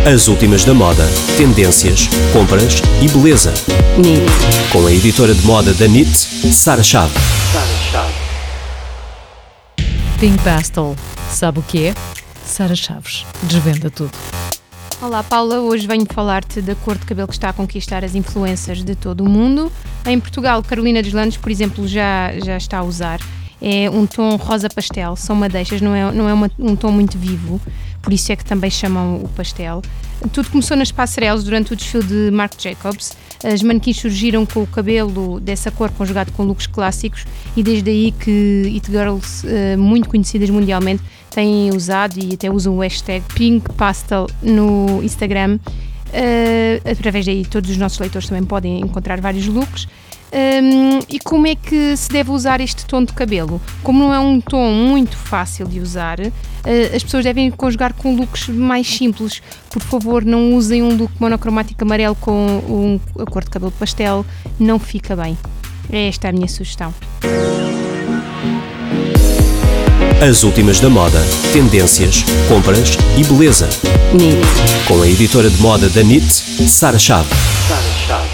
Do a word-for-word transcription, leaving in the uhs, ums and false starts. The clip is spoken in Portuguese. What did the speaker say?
As últimas da moda, tendências, compras e beleza. N I T. Com a editora de moda da N I T, Sara Chaves. Pink Pastel. Sabe o que é? Sara Chaves desvenda tudo. Olá Paula, hoje venho falar-te da cor de cabelo que está a conquistar as influencers de todo o mundo. Em Portugal, Carolina Deslandes, por exemplo, já, já está a usar. É um tom rosa pastel, são madeixas, não é, não é uma, um tom muito vivo, por isso é que também chamam o pastel. Tudo começou nas passarelas durante o desfile de Marc Jacobs. As manequins surgiram com o cabelo dessa cor conjugado com looks clássicos e desde aí que it girls, uh, muito conhecidas mundialmente, têm usado e até usam o hashtag Pink Pastel no Instagram. Uh, através daí todos os nossos leitores também podem encontrar vários looks. Um, e como é que se deve usar este tom de cabelo? Como não é um tom muito fácil de usar, uh, as pessoas devem conjugar com looks mais simples. Por favor, não usem um look monocromático amarelo com um, a cor de cabelo pastel, não fica bem. Esta é a minha sugestão. As últimas da moda, tendências, compras e beleza. N I T. Com a editora de moda da N I T, Sara Chaves.